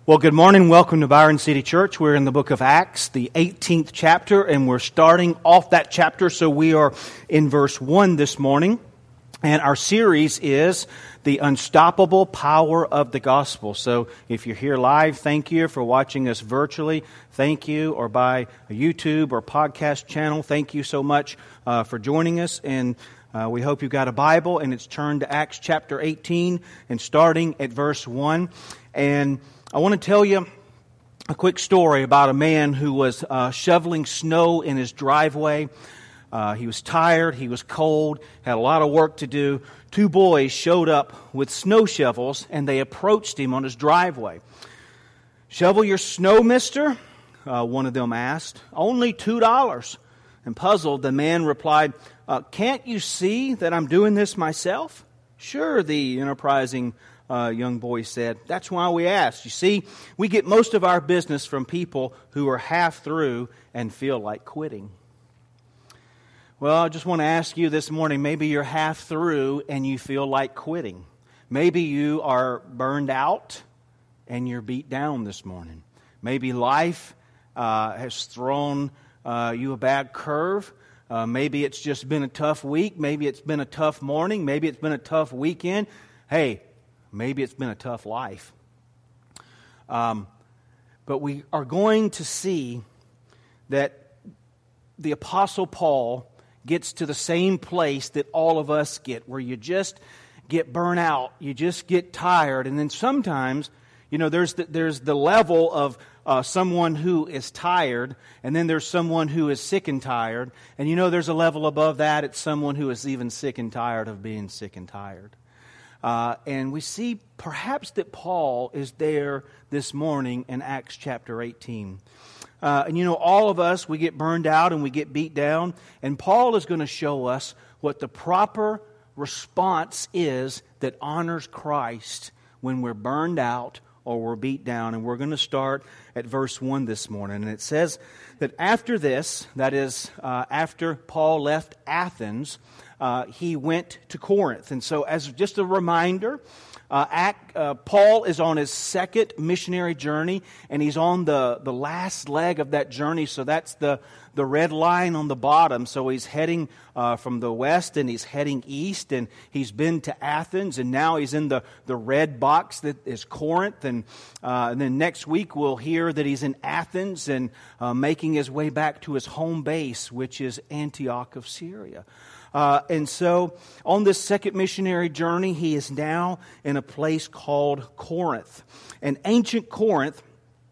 Well, good morning. Welcome to Byron City Church. We're in the book of Acts, the 18th chapter, and we're starting off that chapter. So we are in verse 1 this morning, and our series is The Unstoppable Power of the Gospel. So if you're here live, thank you. For watching us virtually, thank you. Or by a YouTube or podcast channel, thank you so much for joining us. And we hope you've got a Bible, and it's turned to Acts chapter 18 and starting at verse 1. And I want to tell you a quick story about a man who was shoveling snow in his driveway. He was tired, he was cold, had a lot of work to do. Two boys showed up with snow shovels, and they approached him on his driveway. "Shovel your snow, mister?" One of them asked. "Only $2. And puzzled, the man replied, "Can't you see that I'm doing this myself?" "Sure," the enterprising young boy said. "That's why we asked. You see, we get most of our business from people who are half through and feel like quitting." Well, I just want to ask you this morning, maybe you're half through and you feel like quitting. Maybe you are burned out and you're beat down this morning. Maybe life has thrown you a bad curve. Maybe it's just been a tough week. Maybe it's been a tough morning. Maybe it's been a tough weekend. Hey, maybe it's been a tough life. But we are going to see that the Apostle Paul gets to the same place that all of us get, where you just get burnt out, you just get tired, and then sometimes, there's the level of someone who is tired, and then there's someone who is sick and tired, and there's a level above that, it's someone who is even sick and tired of being sick and tired. And we see perhaps that Paul is there this morning in Acts chapter 18. And all of us, we get burned out and we get beat down. And Paul is going to show us what the proper response is that honors Christ when we're burned out or we're beat down. And we're going to start at verse 1 this morning. And it says that after this, that is, after Paul left Athens, he went to Corinth. And so as just a reminder, Paul is on his second missionary journey, and he's on the last leg of that journey. So that's the red line on the bottom. So he's heading from the west, and he's heading east, and he's been to Athens, and now he's in the red box that is Corinth. And then next week we'll hear that he's in Athens and making his way back to his home base, which is Antioch of Syria. And so on this second missionary journey, he is now in a place called Corinth. And ancient Corinth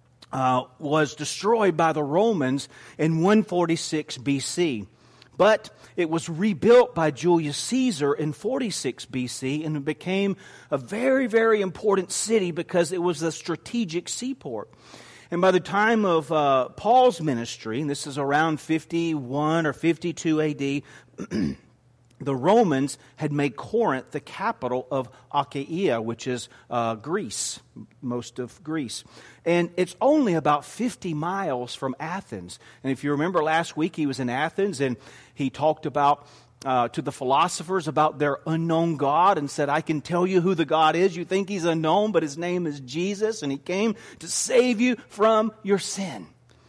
was destroyed by the Romans in 146 BC. But it was rebuilt by Julius Caesar in 46 BC, and it became a very, very important city because it was a strategic seaport. And by the time of Paul's ministry, and this is around 51 or 52 AD, the Romans had made Corinth the capital of Achaia, which is Greece, most of Greece. And it's only about 50 miles from Athens. And if you remember last week, he was in Athens, and he talked about to the philosophers about their unknown God and said, "I can tell you who the God is. You think he's unknown, but his name is Jesus, and he came to save you from your sin."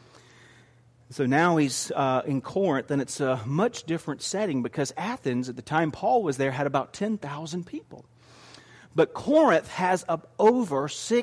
So now he's in Corinth, and it's a much different setting because Athens, at the time Paul was there, had about 10,000 people. But Corinth has over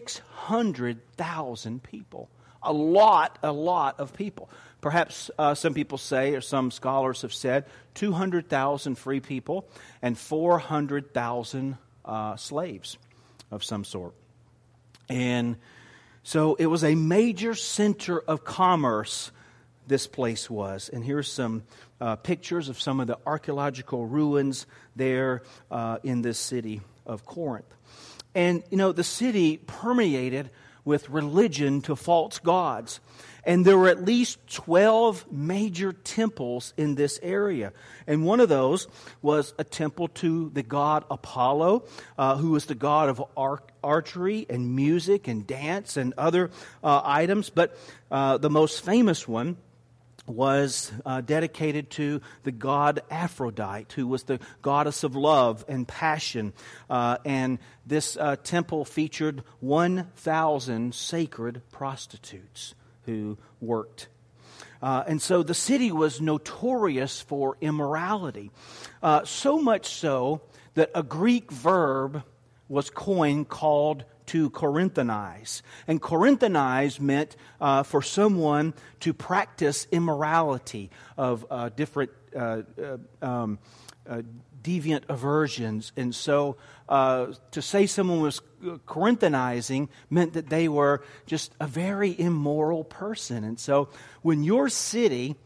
600,000 people. A lot of people. Perhaps some people say, or some scholars have said, 200,000 free people and 400,000 slaves of some sort. And so it was a major center of commerce, this place was. And here's some pictures of some of the archaeological ruins there in this city of Corinth. And, the city permeated with religion to false gods. And there were at least 12 major temples in this area. And one of those was a temple to the god Apollo, who was the god of archery and music and dance and other items. But the most famous one was dedicated to the god Aphrodite, who was the goddess of love and passion. And this temple featured 1,000 sacred prostitutes who worked. And so the city was notorious for immorality. So much so that a Greek verb was coined called to Corinthanize. And Corinthanize meant for someone to practice immorality of different deviant aversions. And so to say someone was Corinthanizing meant that they were just a very immoral person. And so when your city's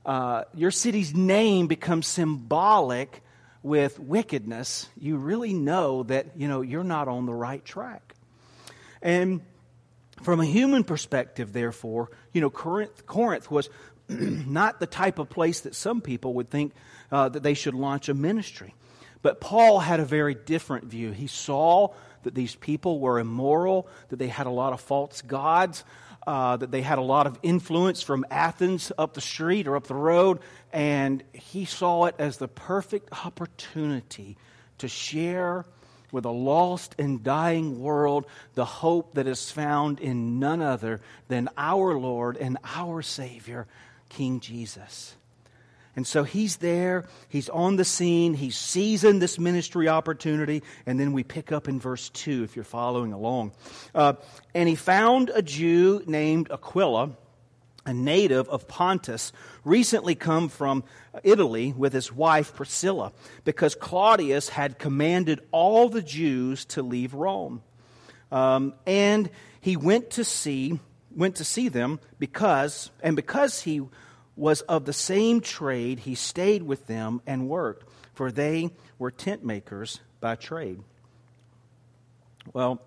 name becomes symbolic with wickedness, you really know that, you're not on the right track. And from a human perspective, therefore, Corinth was not the type of place that some people would think that they should launch a ministry. But Paul had a very different view. He saw that these people were immoral, that they had a lot of false gods, that they had a lot of influence from Athens up the street or up the road, and he saw it as the perfect opportunity to share with a lost and dying world the hope that is found in none other than our Lord and our Savior, King Jesus. And so he's there, he's on the scene, he's seizing this ministry opportunity, and then we pick up in verse 2 if you're following along. And he found a Jew named Aquila, a native of Pontus, recently come from Italy with his wife Priscilla, because Claudius had commanded all the Jews to leave Rome. And he went to see them because he was of the same trade, he stayed with them and worked, for they were tent makers by trade. Well,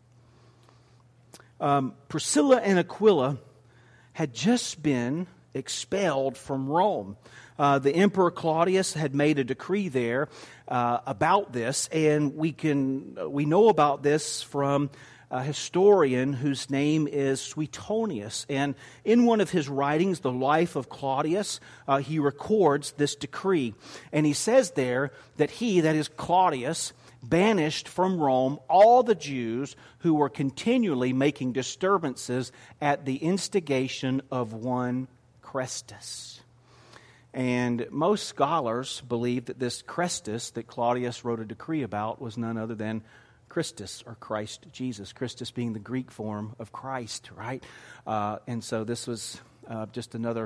Priscilla and Aquila had just been expelled from Rome. The Emperor Claudius had made a decree there about this, and we know about this from a historian whose name is Suetonius. And in one of his writings, The Life of Claudius, he records this decree. And he says there that he, that is Claudius, banished from Rome all the Jews who were continually making disturbances at the instigation of one Chrestus. And most scholars believe that this Chrestus that Claudius wrote a decree about was none other than Christus, or Christ Jesus. Christus being the Greek form of Christ, right? And so this was just another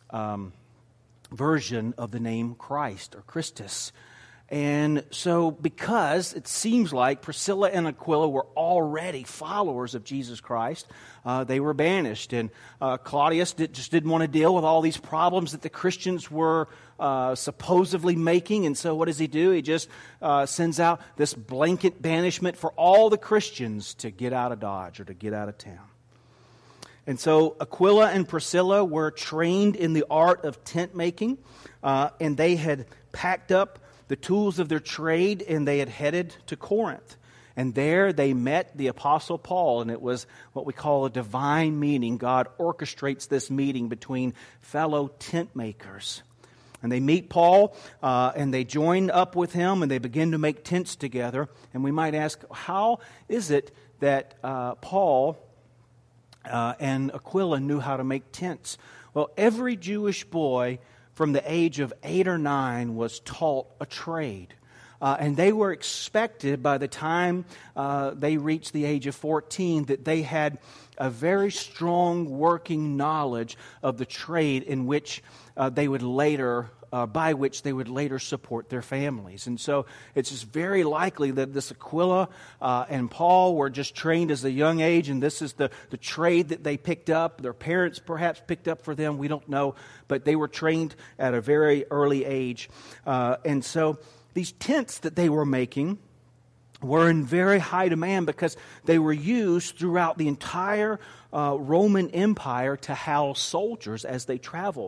version of the name Christ, or Christus. And so because it seems like Priscilla and Aquila were already followers of Jesus Christ, they were banished. And Claudius just didn't want to deal with all these problems that the Christians were supposedly making. And so what does he do? He just sends out this blanket banishment for all the Christians to get out of Dodge or to get out of town. And so Aquila and Priscilla were trained in the art of tent making, and they had packed up the tools of their trade, and they had headed to Corinth. And there they met the Apostle Paul, and it was what we call a divine meeting. God orchestrates this meeting between fellow tent makers. And they meet Paul, and they join up with him, and they begin to make tents together. And we might ask, how is it that Paul and Aquila knew how to make tents? Well, every Jewish boy from the age of 8 or 9 was taught a trade. And they were expected by the time they reached the age of 14 that they had a very strong working knowledge of the trade in which they would later by which they would later support their families. And so it's just very likely that this Aquila and Paul were just trained as a young age, and this is the trade that they picked up. Their parents perhaps picked up for them, we don't know, but they were trained at a very early age. And so these tents that they were making were in very high demand because they were used throughout the entire Roman Empire to house soldiers as they traveled.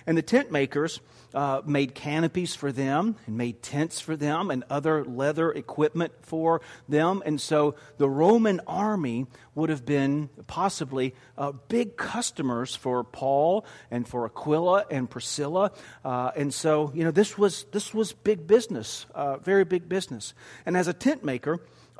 And the tent makers made canopies for them and made tents for them and other leather equipment for them. And so the Roman army would have been possibly big customers for Paul and for Aquila and Priscilla. And so, this was big business, very big business. And as a tent maker,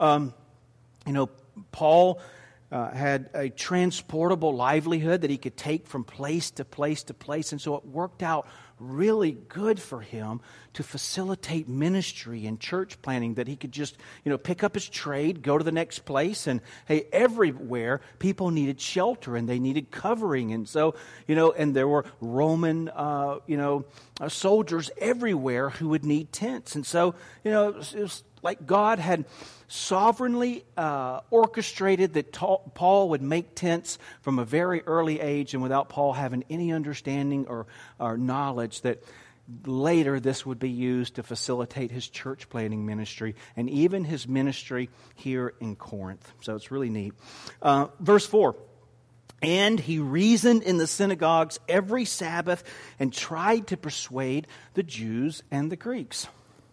Paul had a transportable livelihood that he could take from place to place to place. And so it worked out really good for him to facilitate ministry and church planning, that he could just, pick up his trade, go to the next place. And hey, everywhere people needed shelter and they needed covering. And so, and there were Roman, soldiers everywhere who would need tents. And so, it was like God had sovereignly orchestrated that Paul would make tents from a very early age, and without Paul having any understanding or knowledge that later this would be used to facilitate his church planting ministry and even his ministry here in Corinth. So it's really neat. Verse 4. And he reasoned in the synagogues every Sabbath and tried to persuade the Jews and the Greeks.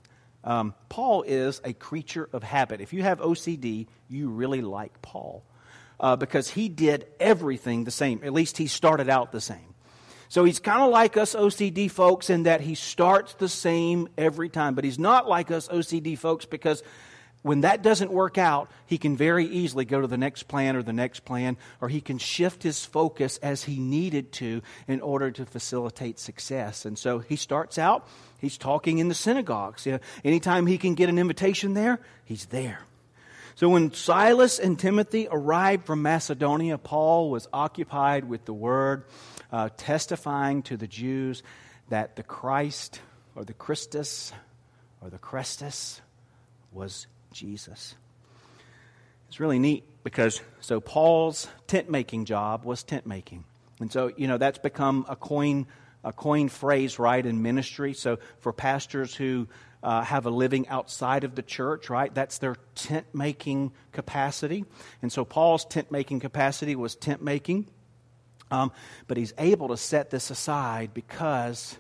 Paul is a creature of habit. If you have OCD, you really like Paul because he did everything the same. At least he started out the same. So he's kind of like us OCD folks in that he starts the same every time. But he's not like us OCD folks because when that doesn't work out, he can very easily go to the next plan, or he can shift his focus as he needed to in order to facilitate success. And so he starts out, he's talking in the synagogues. Anytime he can get an invitation there, he's there. So when Silas and Timothy arrived from Macedonia, Paul was occupied with the word, testifying to the Jews that the Christ, or the Christus, or the Christus was Jesus. It's really neat because Paul's tent making job was tent making. And so, that's become a coin phrase, right, in ministry. So for pastors who have a living outside of the church, right, that's their tent making capacity. And so Paul's tent making capacity was tent making. But he's able to set this aside because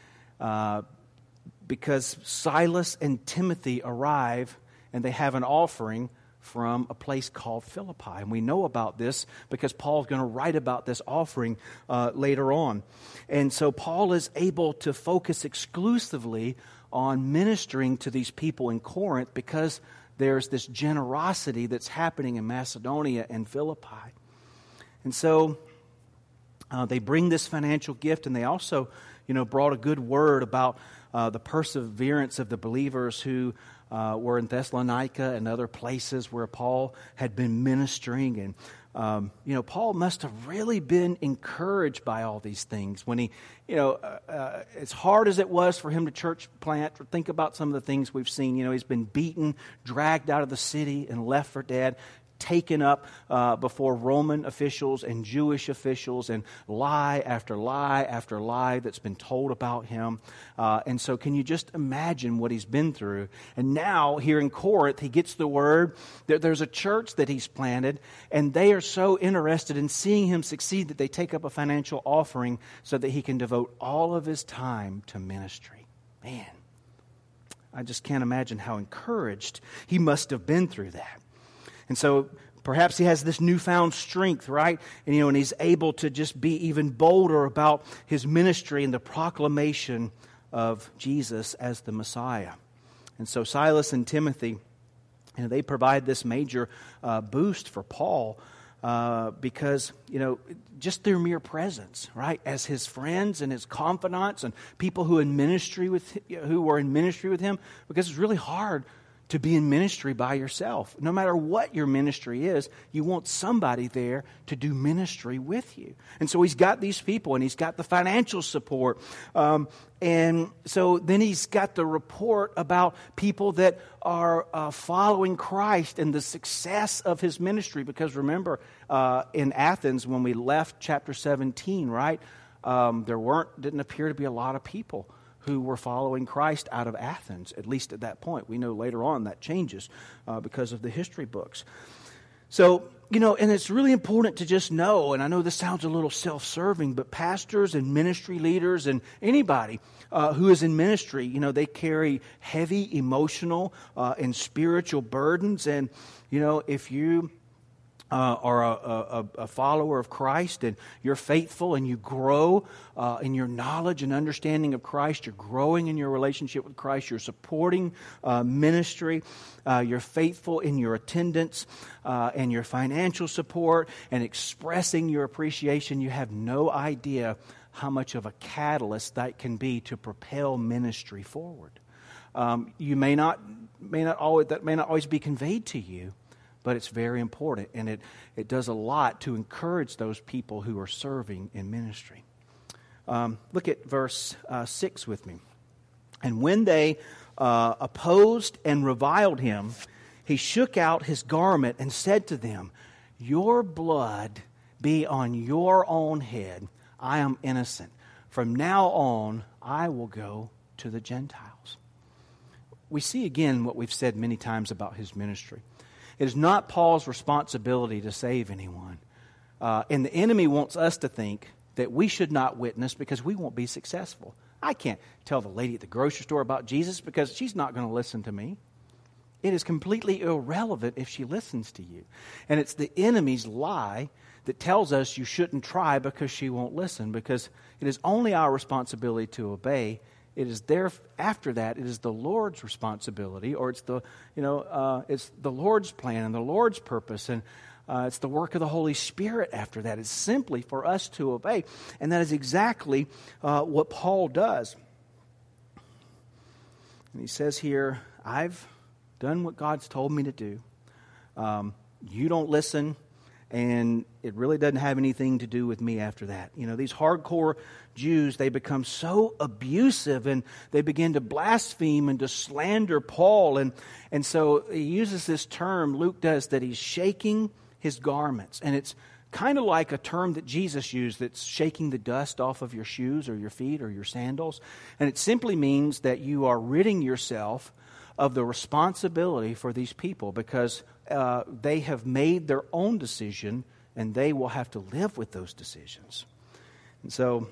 Silas and Timothy arrive and they have an offering from a place called Philippi. And we know about this because Paul's going to write about this offering later on. And so Paul is able to focus exclusively on ministering to these people in Corinth because there's this generosity that's happening in Macedonia and Philippi. And so they bring this financial gift, and they also, brought a good word about the perseverance of the believers who were in Thessalonica and other places where Paul had been ministering. And, Paul must have really been encouraged by all these things when he, as hard as it was for him to church plant, think about some of the things we've seen. He's been beaten, dragged out of the city, and left for dead, taken up before Roman officials and Jewish officials, and lie after lie after lie that's been told about him. And so can you just imagine what he's been through? And now here in Corinth, he gets the word that there's a church that he's planted, and they are so interested in seeing him succeed that they take up a financial offering so that he can devote all of his time to ministry. Man, I just can't imagine how encouraged he must have been through that. And so perhaps he has this newfound strength, right? And he's able to just be even bolder about his ministry and the proclamation of Jesus as the Messiah. And so Silas and Timothy, they provide this major boost for Paul because, just their mere presence, right? As his friends and his confidants and people who were in ministry with him, because it's really hard to be in ministry by yourself. No matter what your ministry is, you want somebody there to do ministry with you. And so he's got these people, and he's got the financial support. And so then he's got the report about people that are following Christ and the success of his ministry. Because remember, in Athens, when we left chapter 17, right, didn't appear to be a lot of people who were following Christ out of Athens, at least at that point. We know later on that changes because of the history books. So, And it's really important to just know, and I know this sounds a little self-serving, but pastors and ministry leaders and anybody who is in ministry, they carry heavy emotional and spiritual burdens. And, if you are a follower of Christ and you're faithful and you grow in your knowledge and understanding of Christ, you're growing in your relationship with Christ, you're supporting ministry, you're faithful in your attendance and your financial support and expressing your appreciation, you have no idea how much of a catalyst that can be to propel ministry forward. You may not always be conveyed to you, but it's very important, and it does a lot to encourage those people who are serving in ministry. Look at verse 6 with me. And when they opposed and reviled him, he shook out his garment and said to them, "Your blood be on your own head. I am innocent. From now on, I will go to the Gentiles." We see again what we've said many times about his ministry. It is not Paul's responsibility to save anyone. And the enemy wants us to think that we should not witness because we won't be successful. I can't tell the lady at the grocery store about Jesus because she's not going to listen to me. It is completely irrelevant if she listens to you. And it's the enemy's lie that tells us you shouldn't try because she won't listen, because it is only our responsibility to obey. It is after that, it is the Lord's responsibility, or it's the Lord's plan and the Lord's purpose, and it's the work of the Holy Spirit after that. It's simply for us to obey, and that is exactly what Paul does. And he says here, I've done what God's told me to do. You don't listen, and it really doesn't have anything to do with me after that. These hardcore Jews, they become so abusive and they begin to blaspheme and to slander Paul. And so he uses this term, Luke does, that he's shaking his garments. And it's kind of like a term that Jesus used, that's shaking the dust off of your shoes or your feet or your sandals. And it simply means that you are ridding yourself of the responsibility for these people, because they have made their own decision and they will have to live with those decisions. And so,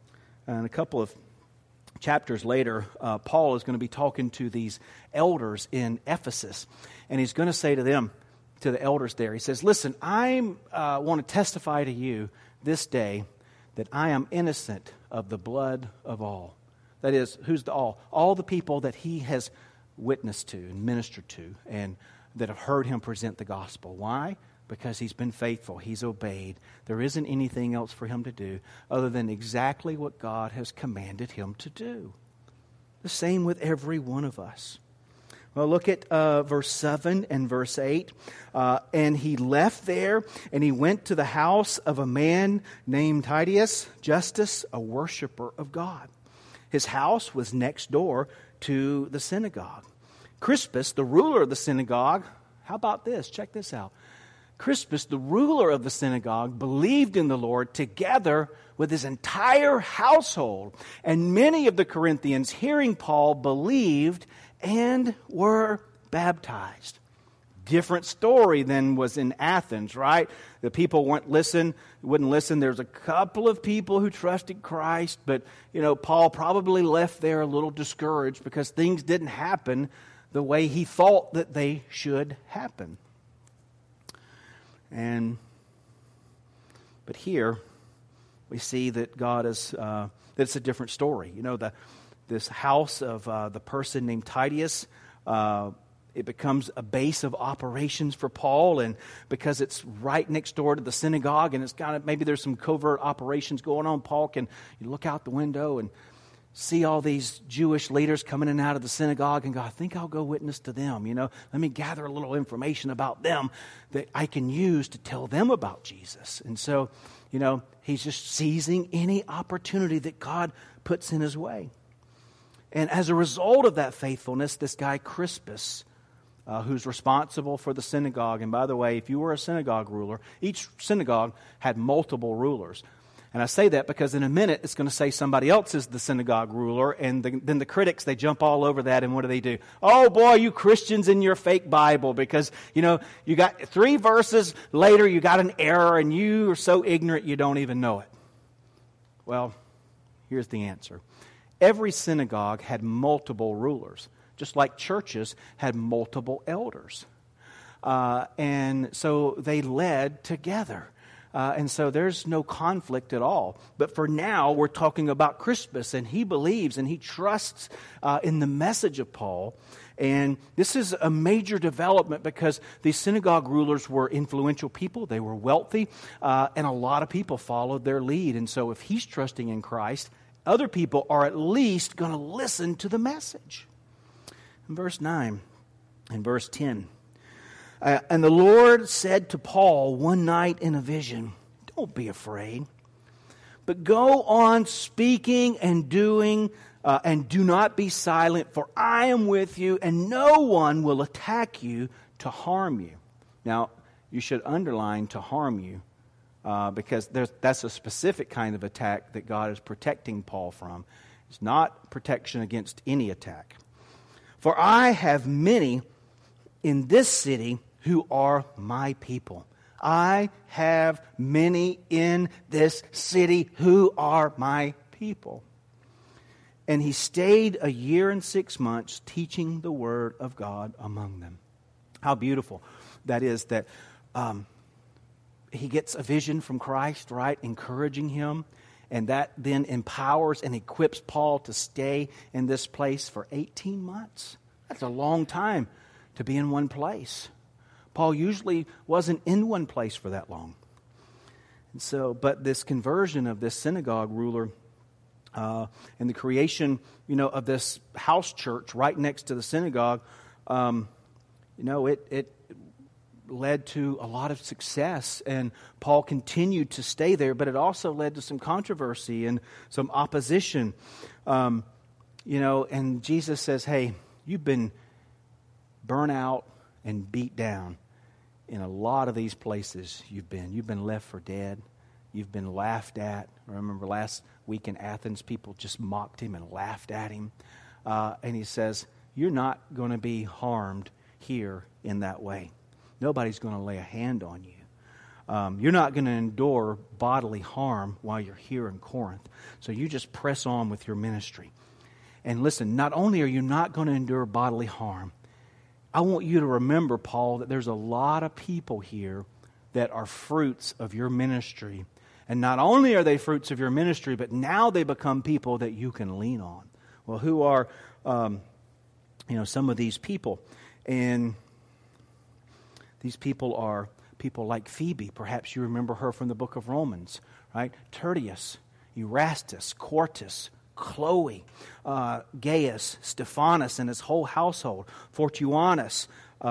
in a couple of chapters later, Paul is going to be talking to these elders in Ephesus, and he's going to say to them, to the elders there, he says, "Listen, I want to testify to you this day that I am innocent of the blood of all." That is, who's the all? All the people that he has witnessed to and ministered to and that have heard him present the gospel. Why? Because he's been faithful. He's obeyed. There isn't anything else for him to do other than exactly what God has commanded him to do. The same with every one of us. Well, look at verse 7 and verse 8. And he left there, and he went to the house of a man named Titius Justus, a worshiper of God. His house was next door to the synagogue. Crispus, the ruler of the synagogue, how about this? Check this out. Crispus, the ruler of the synagogue, believed in the Lord together with his entire household. And many of the Corinthians, hearing Paul, believed and were baptized. Different story than was in Athens, right? The people wouldn't listen. There's a couple of people who trusted Christ, but Paul probably left there a little discouraged because things didn't happen the way he thought that they should happen. But here we see that God is that it's a different story. This house of the person named Titius, it becomes a base of operations for Paul, and because it's right next door to the synagogue, and it's maybe there's some covert operations going on. Paul can look out the window and see all these Jewish leaders coming in and out of the synagogue and go, I think I'll go witness to them. Let me gather a little information about them that I can use to tell them about Jesus. And so, he's just seizing any opportunity that God puts in his way. And as a result of that faithfulness, this guy Crispus, who's responsible for the synagogue, and by the way, if you were a synagogue ruler, each synagogue had multiple rulers. And I say that because in a minute it's going to say somebody else is the synagogue ruler, and then the critics, they jump all over that, and what do? Oh boy, you Christians in your fake Bible, because, you got 3 verses later, you got an error, and you are so ignorant you don't even know it. Well, here's the answer. Every synagogue had multiple rulers, just like churches had multiple elders. And so they led together. And so there's no conflict at all. But for now, we're talking about Crispus, and he believes and he trusts in the message of Paul. And this is a major development because these synagogue rulers were influential people. They were wealthy, and a lot of people followed their lead. And so if he's trusting in Christ, other people are at least going to listen to the message. In verse 9 and verse 10. And the Lord said to Paul one night in a vision, don't be afraid, but go on speaking and doing, and do not be silent, for I am with you, and no one will attack you to harm you. Now, you should underline to harm you, because that's a specific kind of attack that God is protecting Paul from. It's not protection against any attack. For I have many in this city who are my people. I have many in this city who are my people. And he stayed 1 year and 6 months teaching the word of God among them. How beautiful that is, that he gets a vision from Christ, right, encouraging him. And that then empowers and equips Paul to stay in this place for 18 months. That's a long time to be in one place. Paul usually wasn't in one place for that long. And so, but this conversion of this synagogue ruler and the creation, of this house church right next to the synagogue, it led to a lot of success, and Paul continued to stay there, but it also led to some controversy and some opposition. And Jesus says, hey, you've been burnt out and beat down in a lot of these places you've been. You've been left for dead. You've been laughed at. I remember last week in Athens, people just mocked him and laughed at him. And he says, you're not going to be harmed here in that way. Nobody's going to lay a hand on you. You're not going to endure bodily harm while you're here in Corinth. So you just press on with your ministry. And listen, not only are you not going to endure bodily harm, I want you to remember, Paul, that there's a lot of people here that are fruits of your ministry. And not only are they fruits of your ministry, but now they become people that you can lean on. Well, who are, some of these people? And these people are people like Phoebe. Perhaps you remember her from the book of Romans, right? Tertius, Erastus, Quartus, Chloe, Gaius, Stephanus and his whole household, Fortuanus,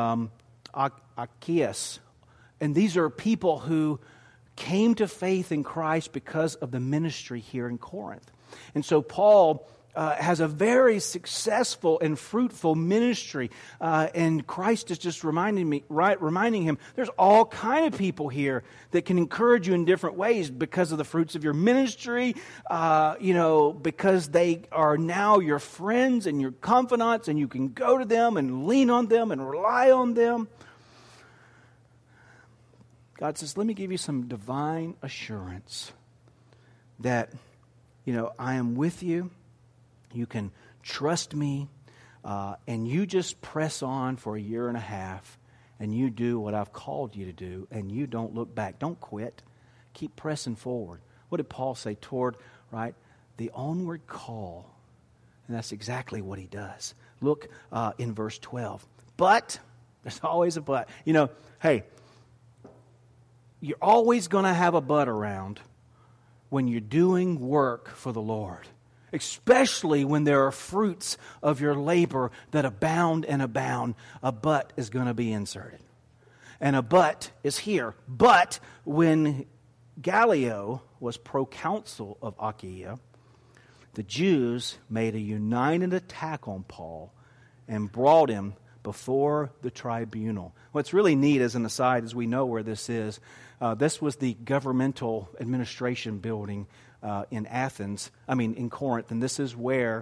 Archias. And these are people who came to faith in Christ because of the ministry here in Corinth. And so Paul has a very successful and fruitful ministry, and Christ is just reminding him there's all kind of people here that can encourage you in different ways because of the fruits of your ministry, because they are now your friends and your confidants, and you can go to them and lean on them and rely on them. God says, let me give you some divine assurance that, I am with you. You can trust me, and you just press on for 1.5 years, and you do what I've called you to do, and you don't look back. Don't quit. Keep pressing forward. What did Paul say? Toward, right, the onward call. And that's exactly what he does. Look in verse 12. But, there's always a but. Hey, you're always going to have a but around when you're doing work for the Lord. Especially when there are fruits of your labor that abound and abound, a but is going to be inserted. And a but is here. But when Gallio was proconsul of Achaia, the Jews made a united attack on Paul and brought him before the tribunal. What's really neat as an aside is we know where this is. This was the governmental administration building in Corinth, and this is where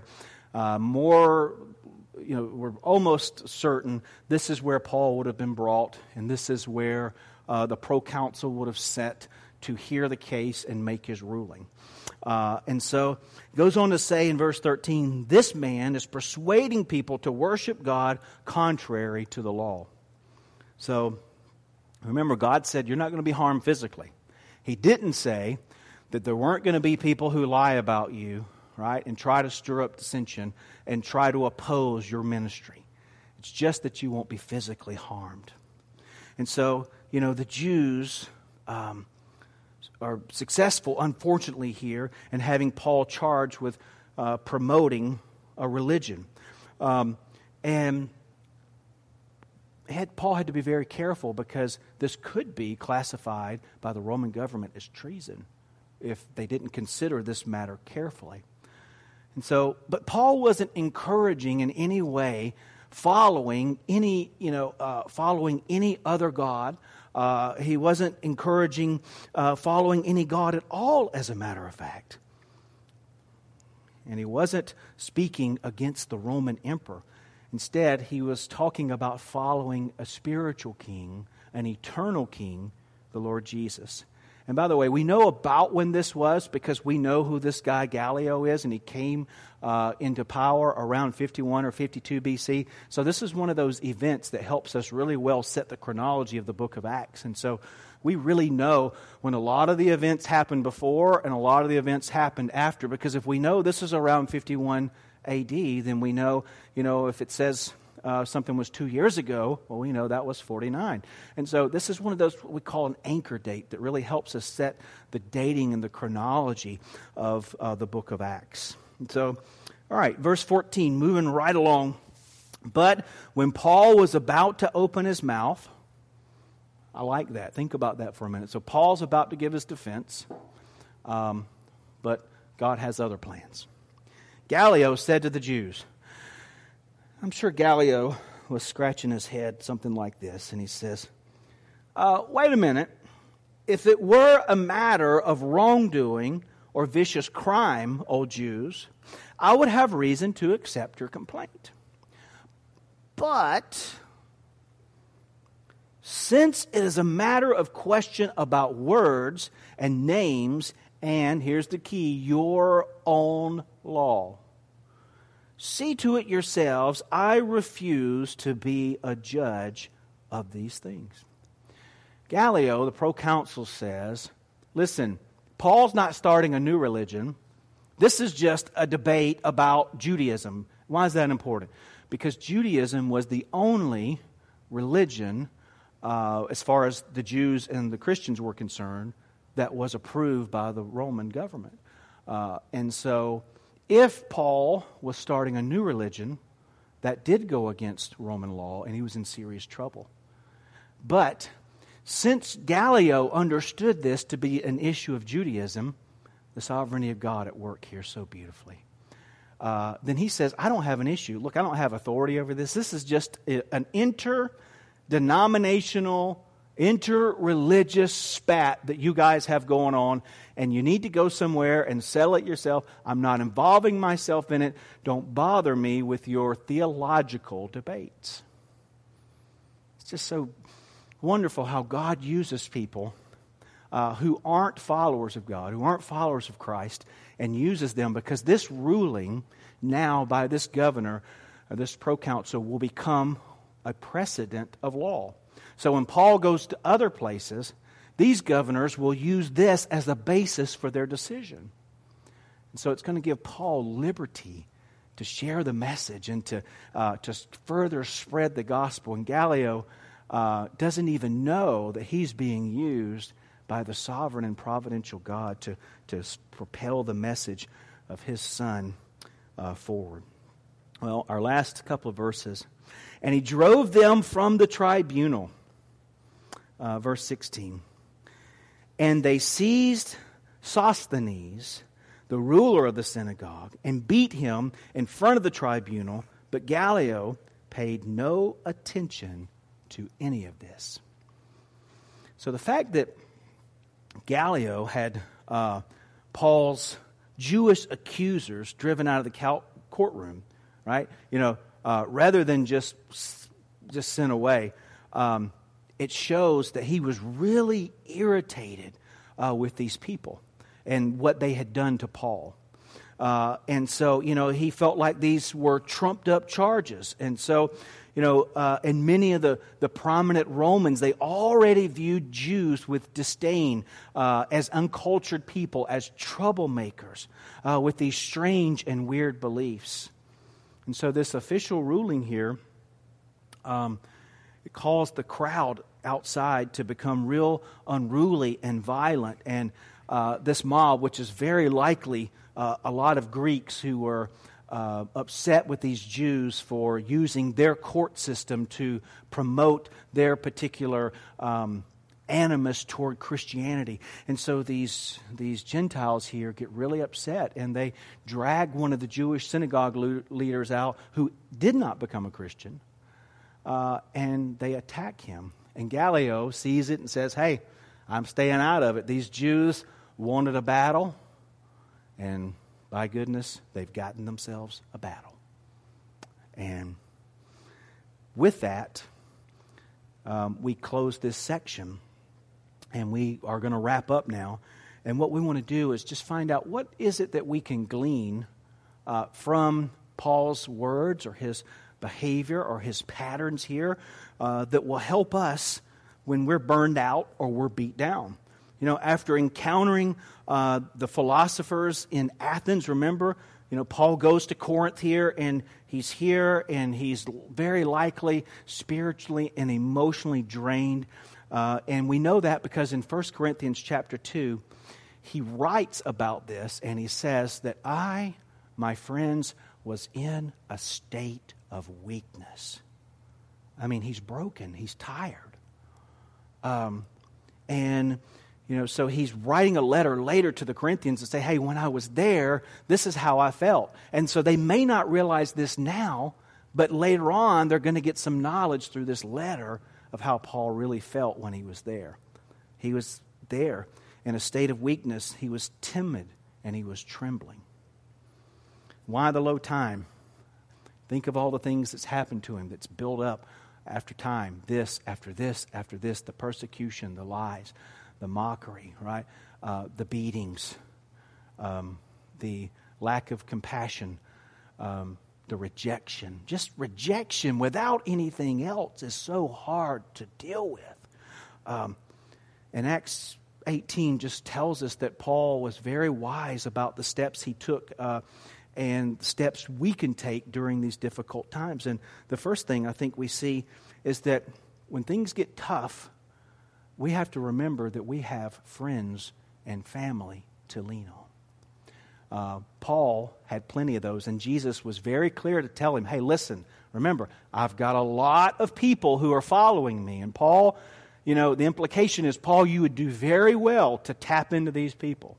we're almost certain this is where Paul would have been brought, and this is where the proconsul would have sat to hear the case and make his ruling. And so it goes on to say in verse 13, this man is persuading people to worship God contrary to the law. So remember, God said you're not going to be harmed physically. He didn't say that there weren't going to be people who lie about you, right, and try to stir up dissension and try to oppose your ministry. It's just that you won't be physically harmed. And so, the Jews are successful, unfortunately, here in having Paul charged with promoting a religion. And Paul had to be very careful because this could be classified by the Roman government as treason if they didn't consider this matter carefully. And so, but Paul wasn't encouraging in any way following any other god. He wasn't encouraging following any god at all, as a matter of fact. And he wasn't speaking against the Roman emperor. Instead, he was talking about following a spiritual king, an eternal king, the Lord Jesus. And by the way, we know about when this was because we know who this guy Gallio is, and he came into power around 51 or 52 BC. So this is one of those events that helps us really well set the chronology of the book of Acts. And so we really know when a lot of the events happened before and a lot of the events happened after, because if we know this is around 51 AD, then we know, if it says something was 2 years ago, well, we know that was 49. And so this is one of those what we call an anchor date that really helps us set the dating and the chronology of the book of Acts. And so, all right, verse 14, moving right along. But when Paul was about to open his mouth, I like that. Think about that for a minute. So Paul's about to give his defense, but God has other plans. Gallio said to the Jews, I'm sure Gallio was scratching his head, something like this, and he says, wait a minute. If it were a matter of wrongdoing or vicious crime, O Jews, I would have reason to accept your complaint. But since it is a matter of question about words and names, and here's the key, your own law, see to it yourselves, I refuse to be a judge of these things. Gallio, the proconsul, says, listen, Paul's not starting a new religion. This is just a debate about Judaism. Why is that important? Because Judaism was the only religion, as far as the Jews and the Christians were concerned, that was approved by the Roman government. And so if Paul was starting a new religion, that did go against Roman law, and he was in serious trouble. But since Gallio understood this to be an issue of Judaism, the sovereignty of God at work here so beautifully, then he says, I don't have an issue. Look, I don't have authority over this. This is just an interdenominational, interreligious spat that you guys have going on, and you need to go somewhere and settle it yourself. I'm not involving myself in it. Don't bother me with your theological debates. It's just so wonderful how God uses people who aren't followers of God, who aren't followers of Christ, and uses them, because this ruling now by this governor, this proconsul, will become a precedent of law. So when Paul goes to other places, these governors will use this as a basis for their decision. And so it's going to give Paul liberty to share the message and to further spread the gospel. And Gallio doesn't even know that he's being used by the sovereign and providential God to propel the message of his Son forward. Well, our last couple of verses. And he drove them from the tribunal. Verse 16. And they seized Sosthenes, the ruler of the synagogue, and beat him in front of the tribunal. But Gallio paid no attention to any of this. So the fact that Gallio had Paul's Jewish accusers driven out of the courtroom, right? Rather than just sent away, it shows that he was really irritated with these people and what they had done to Paul. And so, he felt like these were trumped up charges. And so, and many of the prominent Romans, they already viewed Jews with disdain as uncultured people, as troublemakers with these strange and weird beliefs. And so this official ruling here, it caused the crowd outside to become real unruly and violent. And this mob, which is very likely a lot of Greeks who were upset with these Jews for using their court system to promote their particular animus toward Christianity. And so these Gentiles here get really upset, and they drag one of the Jewish synagogue leaders out who did not become a Christian, and they attack him. And Gallio sees it and says, hey, I'm staying out of it. These Jews wanted a battle, and by goodness, they've gotten themselves a battle. And with that, we close this section, and we are going to wrap up now. And what we want to do is just find out what is it that we can glean from Paul's words or his behavior or his patterns here that will help us when we're burned out or we're beat down. After encountering the philosophers in Athens, remember, Paul goes to Corinth here, and he's very likely spiritually and emotionally drained. And we know that because in 1 Corinthians chapter 2, he writes about this, and he says that I, my friends, was in a state of weakness. I mean, he's broken. He's tired. So he's writing a letter later to the Corinthians to say, hey, when I was there, this is how I felt. And so they may not realize this now, but later on they're going to get some knowledge through this letter of how Paul really felt when he was there. He was there in a state of weakness. He was timid and he was trembling. Why the low time? Think of all the things that's happened to him that's built up after time. This, after this, after this, the persecution, the lies, the mockery, right? The beatings, the lack of compassion, the rejection. Just rejection without anything else is so hard to deal with. And Acts 18 just tells us that Paul was very wise about the steps he took and steps we can take during these difficult times. And the first thing I think we see is that when things get tough, we have to remember that we have friends and family to lean on. Paul had plenty of those, and Jesus was very clear to tell him, hey, listen, remember, I've got a lot of people who are following me. And Paul, the implication is, Paul, you would do very well to tap into these people.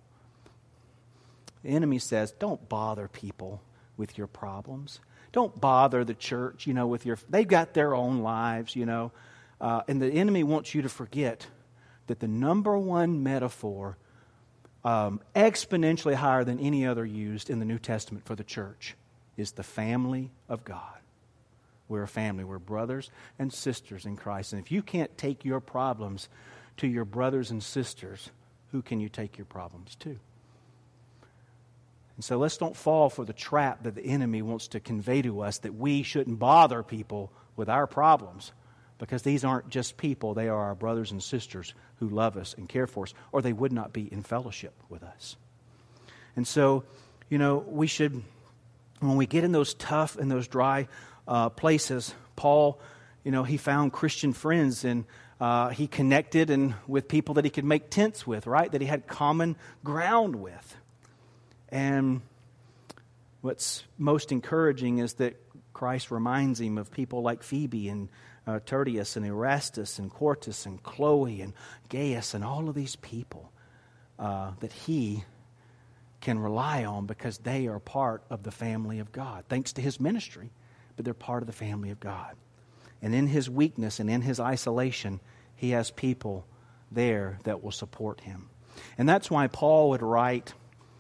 The enemy says, don't bother people with your problems. Don't bother the church, they've got their own lives, and the enemy wants you to forget that the number one metaphor, exponentially higher than any other used in the New Testament for the church, is the family of God. We're a family. We're brothers and sisters in Christ. And if you can't take your problems to your brothers and sisters, who can you take your problems to? And so let's don't fall for the trap that the enemy wants to convey to us that we shouldn't bother people with our problems, because these aren't just people. They are our brothers and sisters who love us and care for us, or they would not be in fellowship with us. And so, we should, when we get in those tough and those dry places, Paul, he found Christian friends, and he connected with people that he could make tents with, right? That he had common ground with. And what's most encouraging is that Christ reminds him of people like Phoebe and Tertius and Erastus and Quartus and Chloe and Gaius and all of these people that he can rely on because they are part of the family of God, thanks to his ministry, but they're part of the family of God. And in his weakness and in his isolation, he has people there that will support him. And that's why Paul would write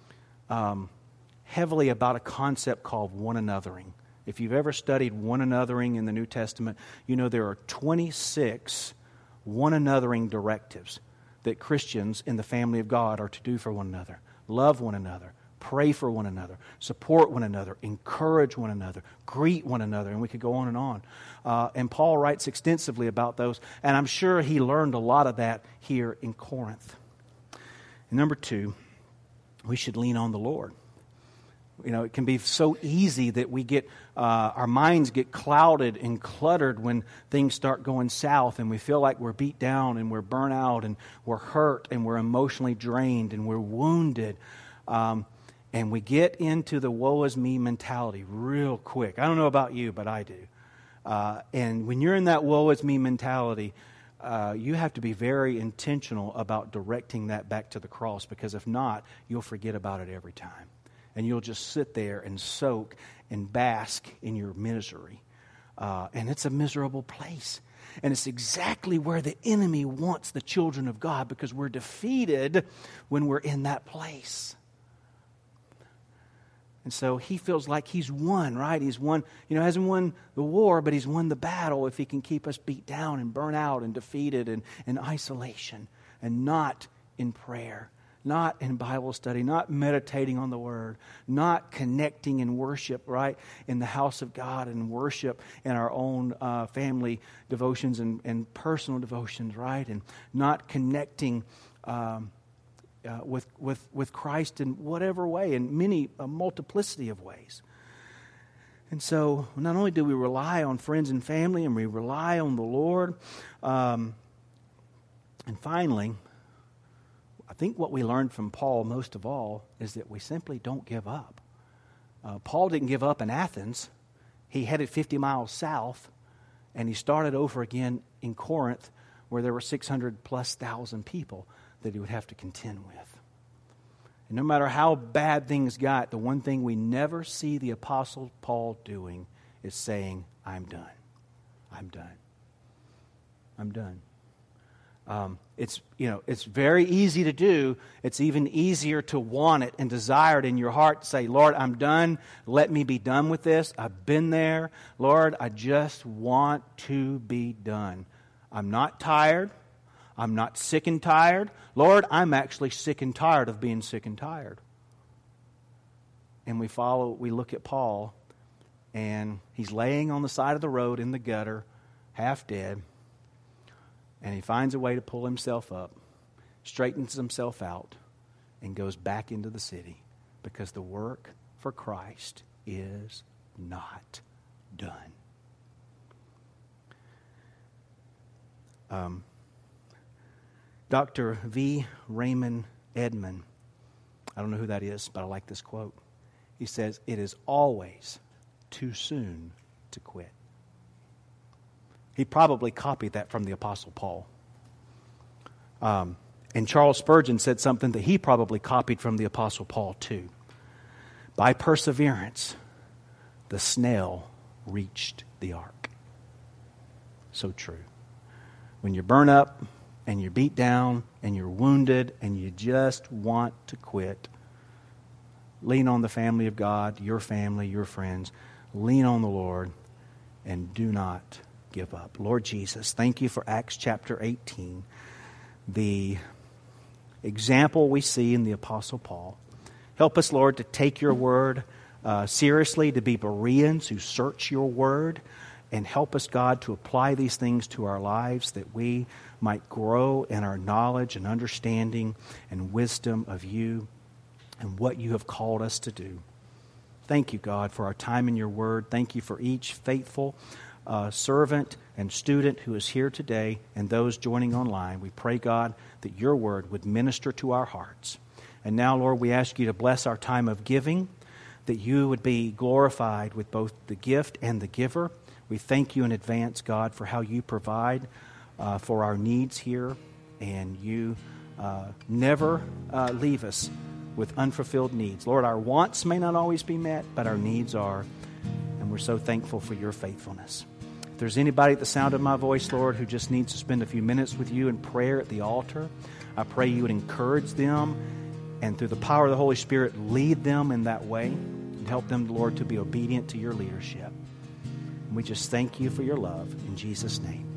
heavily about a concept called one anothering. If you've ever studied one anothering in the New Testament, you know there are 26 one anothering directives that Christians in the family of God are to do for one another. Love one another, pray for one another, support one another, encourage one another, greet one another, and we could go on and on. And Paul writes extensively about those, and I'm sure he learned a lot of that here in Corinth. And number 2, we should lean on the Lord. You know, it can be so easy that we get, our minds get clouded and cluttered when things start going south and we feel like we're beat down and we're burnt out and we're hurt and we're emotionally drained and we're wounded. And we get into the woe is me mentality real quick. I don't know about you, but I do. And when you're in that woe is me mentality, you have to be very intentional about directing that back to the cross, because if not, you'll forget about it every time. And you'll just sit there and soak and bask in your misery. And it's a miserable place. And it's exactly where the enemy wants the children of God, because we're defeated when we're in that place. And so he feels like he's won, right? He's won, hasn't won the war, but he's won the battle if he can keep us beat down and burnt out and defeated and in isolation and not in prayer. Not in Bible study, not meditating on the Word, not connecting in worship, right, in the house of God, and worship in our own family devotions and personal devotions, right, and not connecting with Christ in whatever way, in a multiplicity of ways. And so not only do we rely on friends and family, and we rely on the Lord, and finally, I think what we learned from Paul most of all is that we simply don't give up. Paul didn't give up in Athens. He headed 50 miles south, and he started over again in Corinth, where there were 600,000+ people that he would have to contend with. And no matter how bad things got, the one thing we never see the Apostle Paul doing is saying, I'm done. I'm done. I'm done. It's very easy to do. It's even easier to want it and desire it in your heart to say, Lord, I'm done. Let me be done with this. I've been there. Lord, I just want to be done. I'm not tired. I'm not sick and tired. Lord, I'm actually sick and tired of being sick and tired. And we look at Paul, and he's laying on the side of the road in the gutter, half dead. And he finds a way to pull himself up, straightens himself out, and goes back into the city, because the work for Christ is not done. Dr. V. Raymond Edman, I don't know who that is, but I like this quote. He says, "It is always too soon to quit." He probably copied that from the Apostle Paul. And Charles Spurgeon said something that he probably copied from the Apostle Paul too. By perseverance, the snail reached the ark. So true. When you're burnt up and you're beat down and you're wounded and you just want to quit, lean on the family of God, your family, your friends. Lean on the Lord and do not give up. Lord Jesus, thank you for Acts chapter 18, the example we see in the Apostle Paul. Help us, Lord, to take your word seriously, to be Bereans who search your word, and help us, God, to apply these things to our lives, that we might grow in our knowledge and understanding and wisdom of you and what you have called us to do. Thank you, God, for our time in your word. Thank you for each faithful servant and student who is here today and those joining online. We pray, God, that your word would minister to our hearts. And now, Lord, we ask you to bless our time of giving, that you would be glorified with both the gift and the giver. We thank you in advance, God, for how you provide for our needs here, and you never leave us with unfulfilled needs. Lord, our wants may not always be met, but our needs are. And And we're so thankful for your faithfulness. If there's anybody at the sound of my voice, Lord, who just needs to spend a few minutes with you in prayer at the altar, I pray you would encourage them and through the power of the Holy Spirit, lead them in that way and help them, Lord, to be obedient to your leadership. And we just thank you for your love. In Jesus' name.